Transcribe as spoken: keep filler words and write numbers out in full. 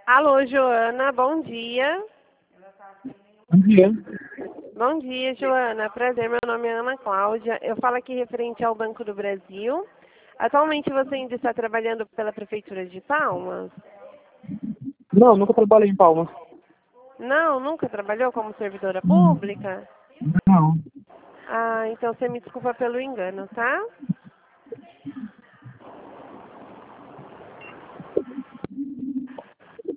Alô, Joana, bom dia. Bom dia. Bom dia, Joana. Prazer, meu nome é Ana Cláudia. Eu falo aqui referente ao Banco do Brasil. Atualmente você ainda está trabalhando pela Prefeitura de Palmas? Não, nunca trabalhei em Palmas. Não, nunca trabalhou como servidora pública? Não. Ah, então você me desculpa pelo engano, tá?